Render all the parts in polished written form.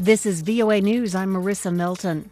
This is VOA News. I'm Marissa Milton.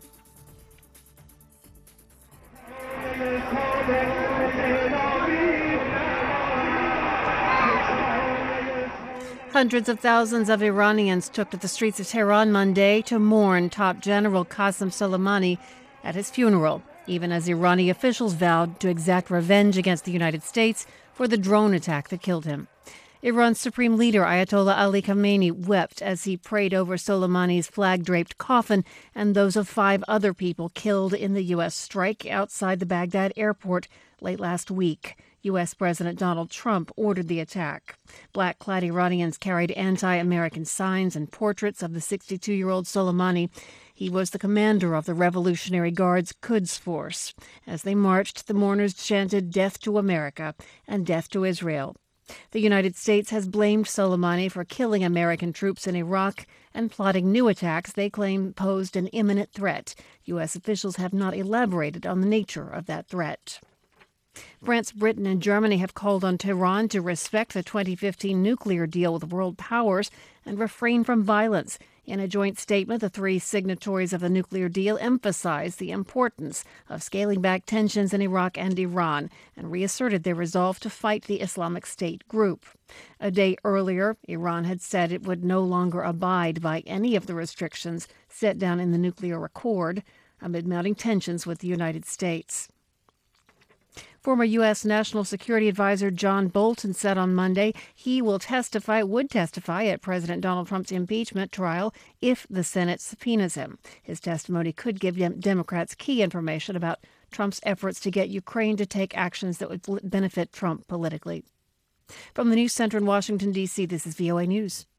Hundreds of thousands of Iranians took to the streets of Tehran Monday to mourn top General Qasem Soleimani at his funeral, even as Iranian officials vowed to exact revenge against the United States for the drone attack that killed him. Iran's supreme leader, Ayatollah Ali Khamenei, wept as he prayed over Soleimani's flag-draped coffin and those of 5 other people killed in the U.S. strike outside the Baghdad airport late last week. U.S. President Donald Trump ordered the attack. Black-clad Iranians carried anti-American signs and portraits of the 62-year-old Soleimani. He was the commander of the Revolutionary Guard's Quds Force. As they marched, the mourners chanted "Death to America" and "Death to Israel." The United States has blamed Soleimani for killing American troops in Iraq and plotting new attacks they claim posed an imminent threat. U.S. officials have not elaborated on the nature of that threat. France, Britain, and Germany have called on Tehran to respect the 2015 nuclear deal with world powers and refrain from violence. In a joint statement, the 3 signatories of the nuclear deal emphasized the importance of scaling back tensions in Iraq and Iran and reasserted their resolve to fight the Islamic State group. A day earlier, Iran had said it would no longer abide by any of the restrictions set down in the nuclear accord amid mounting tensions with the United States. Former U.S. National Security Advisor John Bolton said on Monday he would testify at President Donald Trump's impeachment trial if the Senate subpoenas him. His testimony could give Democrats key information about Trump's efforts to get Ukraine to take actions that would benefit Trump politically. From the News Center in Washington, D.C., this is VOA News.